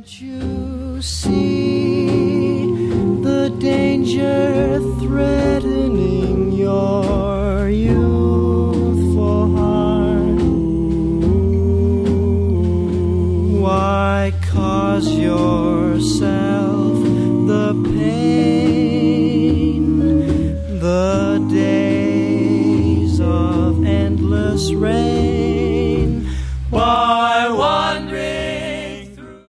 Can't you see the danger threatening your youthful heart? Why cause yourself the pain? The days of endless rain. Why